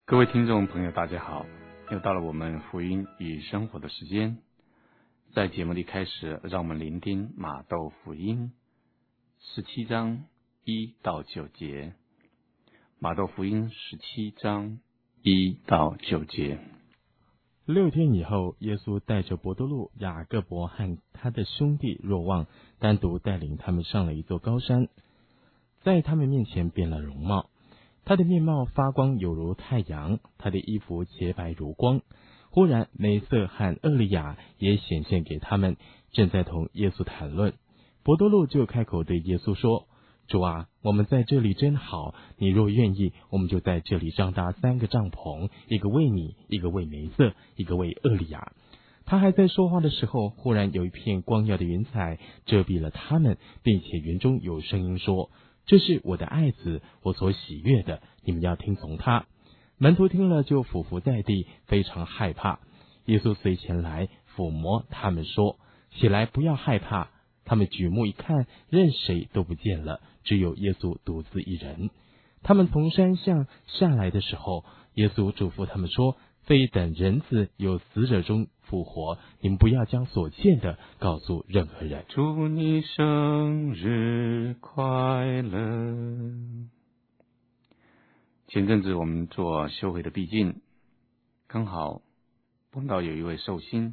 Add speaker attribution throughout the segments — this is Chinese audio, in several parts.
Speaker 1: 各位听众朋友大家好，又到了我们福音与生活的时间。在节目的开始，让我们聆听马窦福音17章1到9节。马窦福音17章1到9节。
Speaker 2: 6天以后，耶稣带着伯多禄、雅各伯和他的兄弟若望，单独带领他们上了一座高山，在他们面前变了容貌。他的面貌发光，有如太阳，他的衣服洁白如光。忽然，梅瑟和厄利亚也显现给他们，正在同耶稣谈论。伯多禄就开口对耶稣说：“主啊，我们在这里真好，你若愿意，我们就在这里张搭3个帐篷，一个为你，一个为梅瑟，一个为厄利亚。”他还在说话的时候，忽然有一片光耀的云彩遮蔽了他们，并且云中有声音说：“这是我的爱子，我所喜悦的，你们要听从他。”门徒听了就俯伏在地，非常害怕。耶稣随前来抚摸他们说：“起来，不要害怕。”他们举目一看，任谁都不见了，只有耶稣独自一人。他们从山上下来的时候，耶稣嘱咐他们说：“非等人子由死者中复活，你们不要将所见的告诉任何人。”
Speaker 1: 祝你生日快乐。前阵子我们做修会的毕竟，刚好碰到有一位寿星，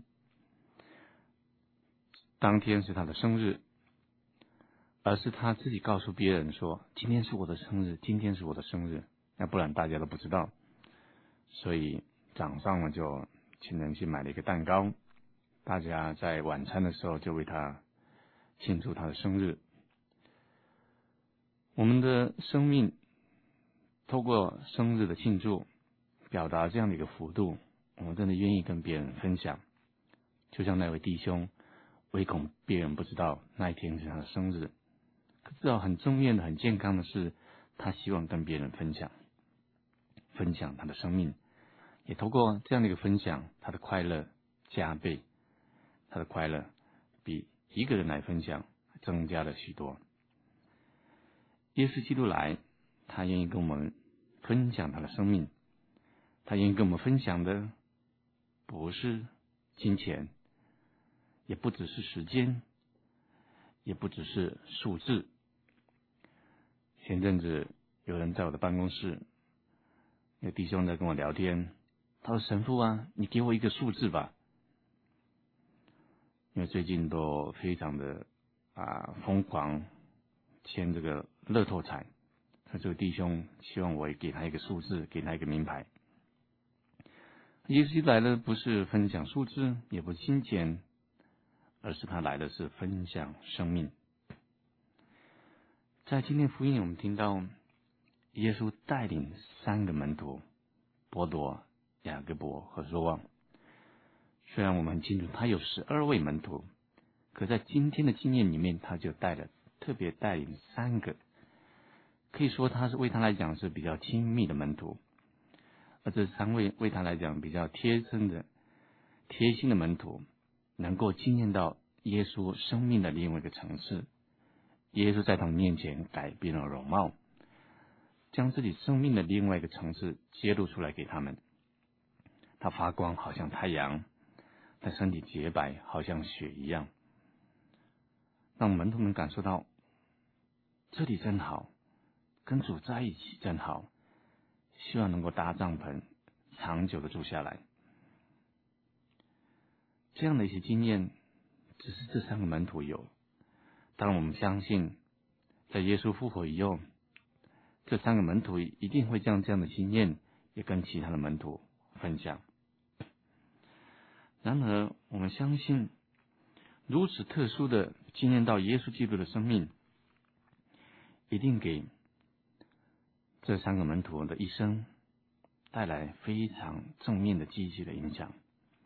Speaker 1: 当天是他的生日，而是他自己告诉别人说：“今天是我的生日，今天是我的生日。”要不然大家都不知道。所以早上呢就请人去买了一个蛋糕，大家在晚餐的时候就为他庆祝他的生日。我们的生命透过生日的庆祝，表达这样的一个幅度，我们真的愿意跟别人分享。就像那位弟兄，唯恐别人不知道那一天是他的生日，可至少很正面的、很健康的是，他希望跟别人分享他的生命，也透过这样的一个分享，他的快乐加倍，他的快乐比一个人来分享增加了许多。耶稣基督来，他愿意跟我们分享他的生命，他愿意跟我们分享的不是金钱，也不只是时间，也不只是数字。前阵子有人在我的办公室，有弟兄在跟我聊天，他说：“神父啊，你给我一个数字吧。”因为最近都非常的疯狂签这个乐透彩，他这个弟兄希望我也给他一个数字，给他一个名牌。耶稣来了不是分享数字，也不是金钱，而是他来的是分享生命。在今天福音里，我们听到耶稣带领3个门徒，伯多、雅各伯和若望。虽然我们很清楚他有12位门徒，可在今天的经验里面，他就特别带领3个，可以说他是为他来讲是比较亲密的门徒，而这3位为他来讲比较贴心的门徒，能够经验到耶稣生命的另外一个层次。耶稣在他们面前改变了容貌，将自己生命的另外一个层次揭露出来给他们。他发光好像太阳，他身体洁白好像雪一样，让门徒们感受到这里真好，跟主在一起真好，希望能够搭帐篷长久的住下来。这样的一些经验只是这3个门徒有，当我们相信在耶稣复活以后，这3个门徒一定会将这样的经验也跟其他的门徒分享。然而我们相信如此特殊的经验到耶稣基督的生命，一定给这3个门徒的一生带来非常正面的积极的影响。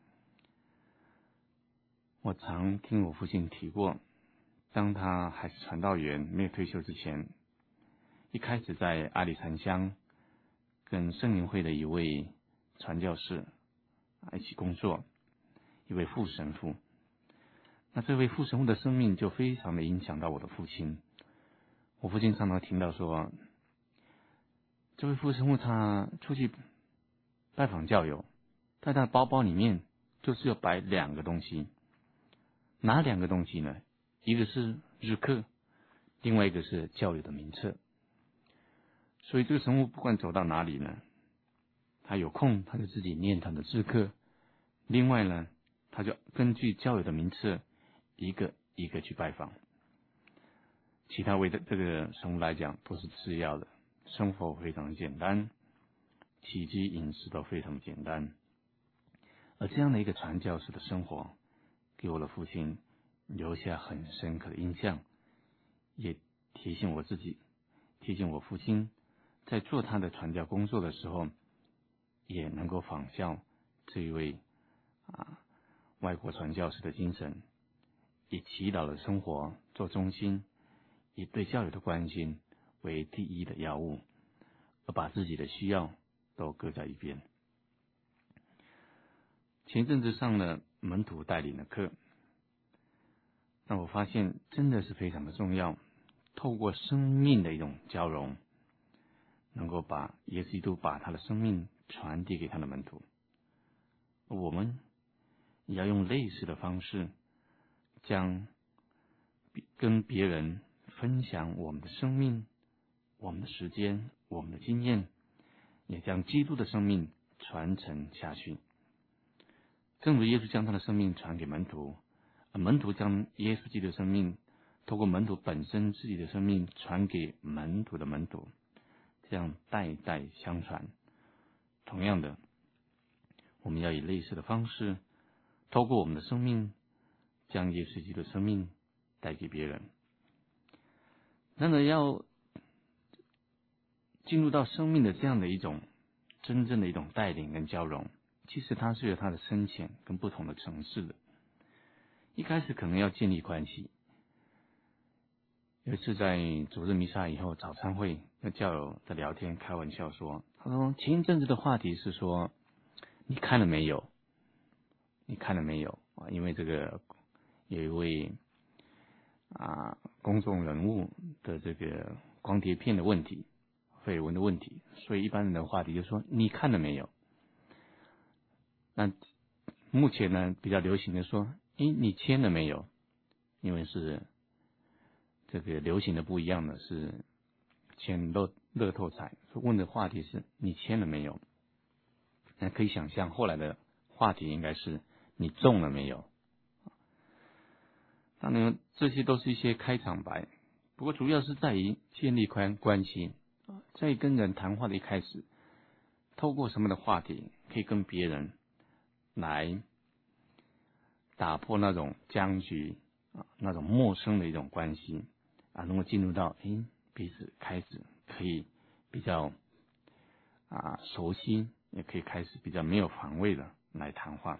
Speaker 1: 我常听我父亲提过，当他还是传道员没有退休之前，一开始在阿里禅乡跟圣灵会的一位传教士一起工作，一位副神父。那这位副神父的生命就非常的影响到我的父亲。我父亲常常听到说，这位副神父他出去拜访教友，在他的包包里面就是要摆2个东西。哪2个东西呢？一个是日课，另外一个是教友的名册。所以这个神父不管走到哪里呢，他有空他就自己念他的日课，另外呢，他就根据教友的名册一个一个去拜访。其他为这个神父来讲都是次要的，生活非常简单，起居饮食都非常简单。而这样的一个传教士的生活，给我的父亲留下很深刻的印象，也提醒我自己，提醒我父亲，在做他的传教工作的时候，也能够仿效这一位外国传教士的精神，以祈祷的生活做中心，以对教友的关心为第一的要务，而把自己的需要都搁在一边。前阵子上了门徒带领的课，那我发现真的是非常的重要，透过生命的一种交融，能够把耶稣基督把他的生命传递给他的门徒。我们也要用类似的方式，将跟别人分享我们的生命、我们的时间、我们的经验，也将基督的生命传承下去。正如耶稣将他的生命传给门徒，而门徒将耶稣基督的生命透过门徒本身自己的生命传给门徒的门徒，这样代代相传。同样的，我们要以类似的方式，透过我们的生命将耶稣基督的生命带给别人。然而要进入到生命的这样的一种真正的一种带领跟交融，其实它是有它的深浅跟不同的层次的。一开始可能要建立关系。有一次在主日弥撒以后早餐会，跟教友在聊天开玩笑说，他说前一阵子的话题是说，你看了没有？你看了没有？因为这个有一位公众人物的这个光碟片的问题、绯闻的问题，所以一般人的话题就说你看了没有？那目前呢比较流行的说，你签了没有？因为是这个流行的不一样的是签乐透彩，所以问的话题是你签了没有？那可以想象后来的话题应该是你中了没有？当然这些都是一些开场白，不过主要是在于建立关系，在跟人谈话的一开始，透过什么的话题可以跟别人来打破那种僵局那种陌生的一种关系能够进入到彼此开始可以比较熟悉，也可以开始比较没有防卫的来谈话。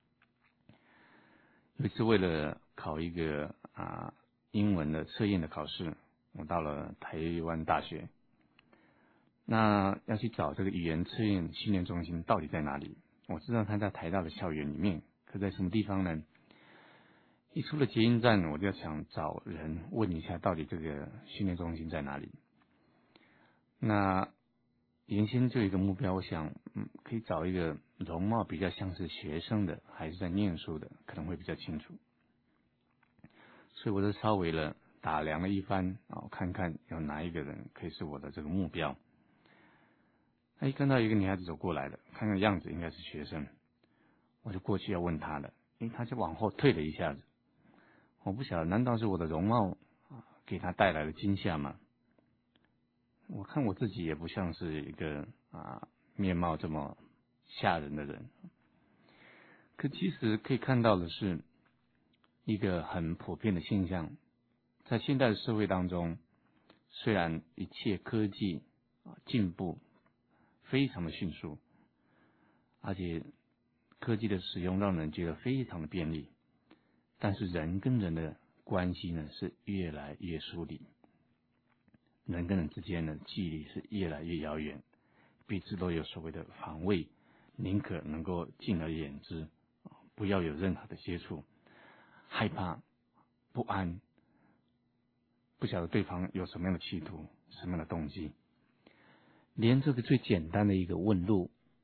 Speaker 1: 有一次为了考一个英文的测验的考试，我到了台湾大学，那要去找这个语言测验训练中心到底在哪里。我知道它在台大的校园里面，可在什么地方呢？一出了捷运站，我就想找人问一下到底这个训练中心在哪里。那原先就有一个目标，我想可以找一个容貌比较像是学生的，还是在念书的，可能会比较清楚。所以我就稍微了打量了一番看看有哪一个人可以是我的这个目标。看到一个女孩子走过来了，看看样子应该是学生，我就过去要问她了，她就往后退了一下子。我不晓得难道是我的容貌给她带来了惊吓吗？我看我自己也不像是一个面貌这么吓人的人。可其实可以看到的是一个很普遍的现象，在现代的社会当中，虽然一切科技进步非常的迅速，而且科技的使用让人觉得非常的便利，但是人跟人的关系呢是越来越疏离，人跟人之间的距离是越来越遥远，彼此都有所谓的防卫，宁可能够敬而远之，不要有任何的接触，害怕不安，不晓得对方有什么样的企图，什么样的动机。连这个最简单的一个问路，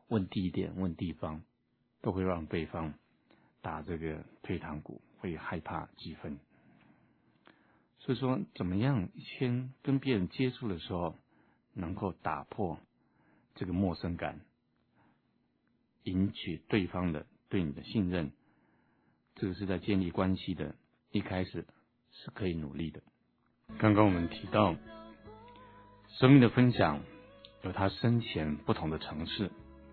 Speaker 1: 问地点、问地方，都会让对方打这个退堂鼓，会害怕几分。所以说，怎么样先跟别人接触的时候，能够打破这个陌生感，引起对方的对你的信任，这个是在建立关系的一开始是可以努力的。刚刚我们提到，生命的分享有它深浅不同的层次，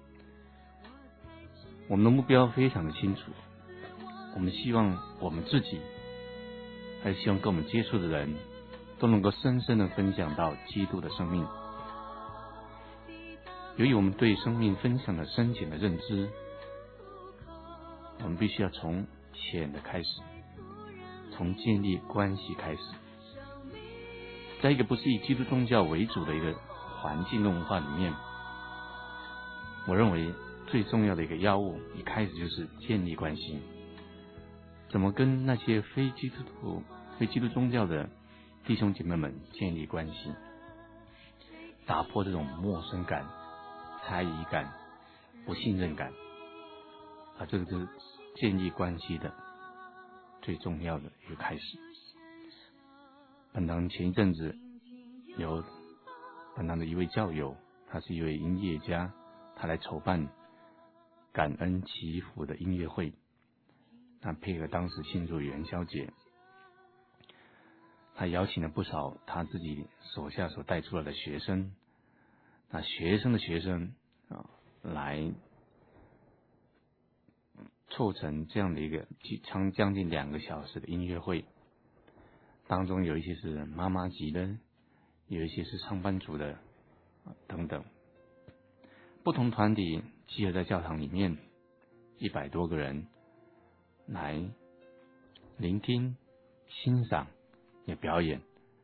Speaker 1: 我们的目标非常的清楚，我们希望我们自己，还希望跟我们接触的人都能够深深的分享到基督的生命。由于我们对生命分享的深浅的认知，我们必须要从浅的开始，从建立关系开始。在一个不是以基督宗教为主的一个环境文化里面，我认为最重要的一个要务，一开始就是建立关系。怎么跟那些非基督宗教的弟兄姐妹们建立关系，打破这种陌生感、猜疑感、不信任感，这个就是建立关系的最重要的一个开始。本堂前一阵子有本堂的一位教友，他是一位音乐家，他来筹办感恩祈福的音乐会，他配合当时庆祝元宵节，他邀请了不少他自己手下所带出来的学生，那学生的学生来凑成这样的一个将近2个小时的音乐会。当中有一些是妈妈级的，有一些是上班族的等等，不同团体集合在教堂里面，100多个人来聆听、欣赏也表演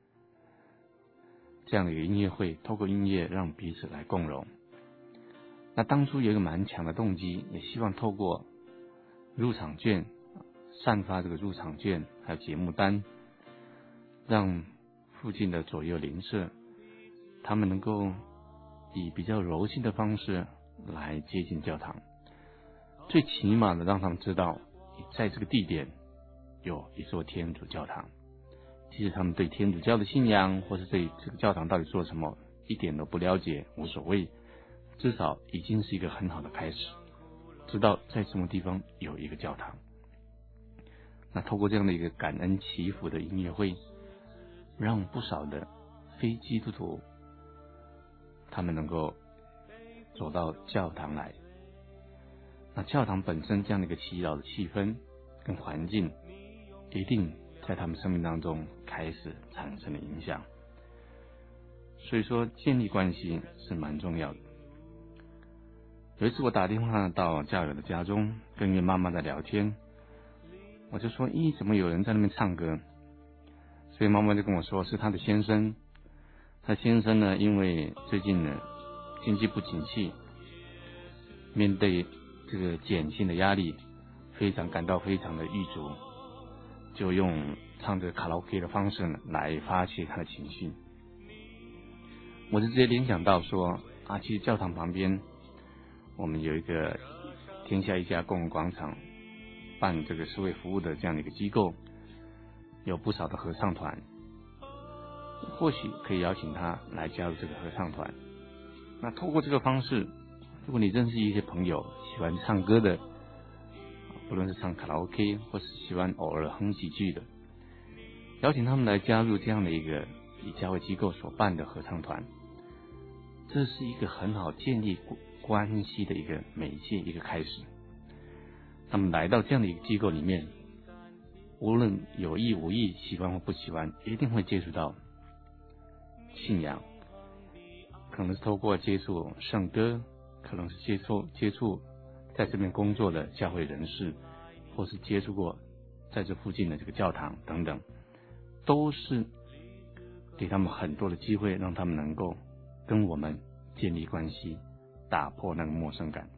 Speaker 1: 这样的一个音乐会，透过音乐让彼此来共融。那当初有一个蛮强的动机，也希望透过入场券散发这个入场券还有节目单，让附近的左右邻舍他们能够以比较柔性的方式来接近教堂，最起码的让他们知道在这个地点有一座天主教堂，即使他们对天主教的信仰或是对这个教堂到底做什么一点都不了解无所谓，至少已经是一个很好的开始，知道在什么地方有一个教堂。那透过这样的一个感恩祈福的音乐会，让不少的非基督徒他们能够走到教堂来。那教堂本身这样的一个祈祷的气氛跟环境，一定在他们生命当中开始产生了影响。所以说建立关系是蛮重要的。有一次我打电话到教友的家中，跟一位妈妈在聊天，我就说怎么有人在那边唱歌？所以妈妈就跟我说是他的先生，他先生呢因为最近呢经济不景气，面对这个减薪的压力，感到非常的郁卒，就用唱这个卡拉 OK 的方式呢来发泄他的情绪。我就直接联想到说其实教堂旁边我们有一个天下一家公共广场办这个社会服务的这样的一个机构，有不少的合唱团，或许可以邀请他来加入这个合唱团。那透过这个方式，如果你认识一些朋友喜欢唱歌的，不论是唱卡拉 OK 或是喜欢偶尔哼几句的，邀请他们来加入这样的一个以教会机构所办的合唱团，这是一个很好建立关系的一个媒介，一个开始。他们来到这样的一个机构里面，无论有意无意，喜欢或不喜欢，一定会接触到信仰，可能是透过接触圣歌，可能是接触在这边工作的教会人士，或是接触过在这附近的这个教堂等等，都是给他们很多的机会，让他们能够跟我们建立关系，打破那个陌生感。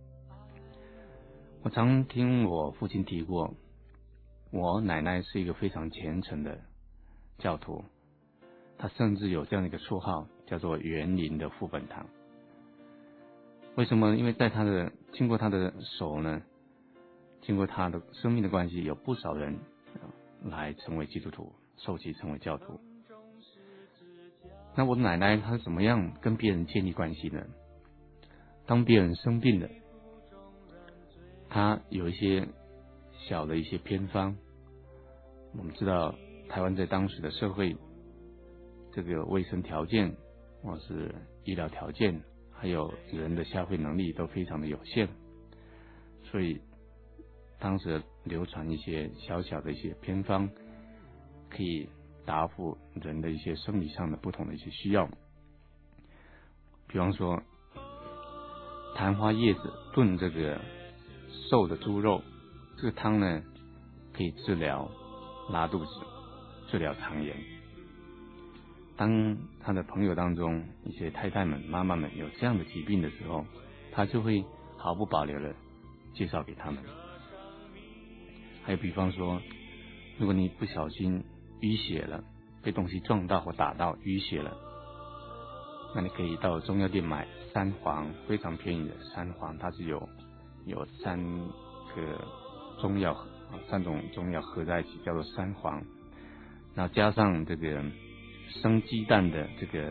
Speaker 1: 我常听我父亲提过，我奶奶是一个非常虔诚的教徒，她甚至有这样的一个绰号，叫做园林的副本堂。 为什么？因为在经过他的手呢，经过他的生命的关系，有不少人来成为基督徒，受洗成为教徒。那我奶奶她怎么样跟别人建立关系呢？当别人生病了，她有一些小的一些偏方。我们知道台湾在当时的社会，这个卫生条件或是医疗条件，还有人的消费能力都非常的有限，所以当时流传一些小小的一些偏方，可以答复人的一些生理上的不同的一些需要。比方说昙花叶子炖这个瘦的猪肉，这个汤呢可以治疗拉肚子，治疗肠炎。当他的朋友当中一些太太们、妈妈们有这样的疾病的时候，他就会毫不保留的介绍给他们。还有比方说，如果你不小心淤血了，被东西撞到或打到淤血了，那你可以到中药店买三黄，非常便宜的三黄，它是有三个中药3种中药合在一起叫做三黄，然后加上这个生鸡蛋的这个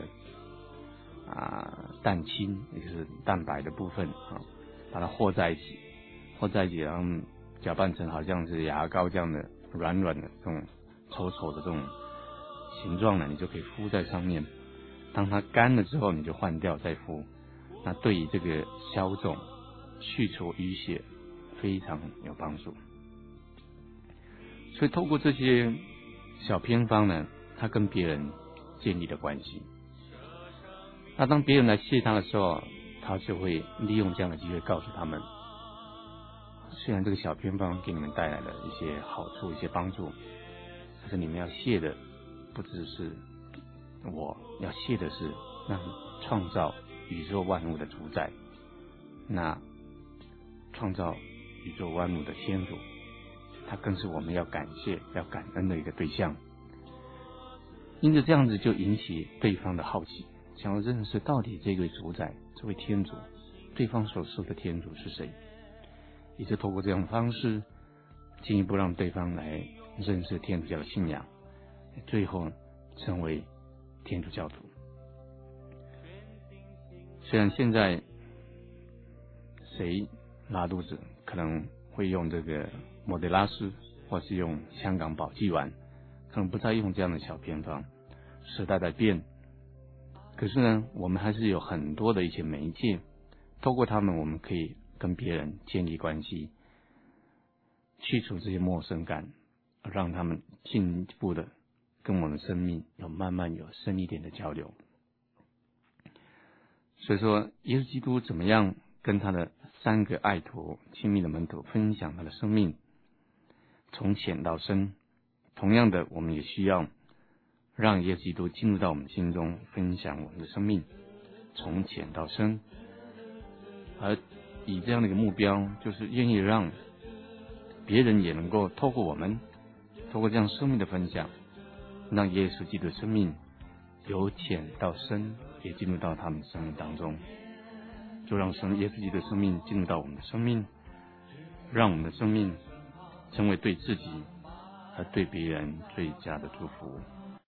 Speaker 1: 蛋清，也就是蛋白的部分把它和在一起，然后搅拌成好像是牙膏这样的软软的这种稠稠的这种形状呢，你就可以敷在上面。当它干了之后，你就换掉再敷。那对于这个消肿、去除淤血非常有帮助。所以透过这些小偏方呢，他跟别人建立了关系。那当别人来谢他的时候，他就会利用这样的机会告诉他们，虽然这个小偏方给你们带来了一些好处、一些帮助，可是你们要谢的不只是我，要谢的是那创造宇宙万物的主宰，那创造宇宙万物的天主，他更是我们要感谢、要感恩的一个对象。因此这样子就引起对方的好奇，想要认识到底这位主宰、这位天主，对方所说的天主是谁，也是透过这样的方式进一步让对方来认识天主教的信仰，最后成为天主教徒。虽然现在谁拉肚子可能会用这个莫德拉斯，或是用香港保济丸，可能不再用这样的小偏方，时代在变，可是呢，我们还是有很多的一些媒介，透过他们我们可以跟别人建立关系，去除这些陌生感，让他们进一步的跟我们生命慢慢有深一点的交流。所以说耶稣基督怎么样跟他的3个爱徒、亲密的门徒分享他的生命，从浅到深。同样的，我们也需要让耶稣基督进入到我们心中，分享我们的生命，从浅到深。而以这样的一个目标，就是愿意让别人也能够透过我们，透过这样生命的分享，让耶稣基督的生命由浅到深也进入到他们生命当中，就让耶稣基督的生命进入到我们的生命，让我们的生命成为对自己和对别人最佳的祝福。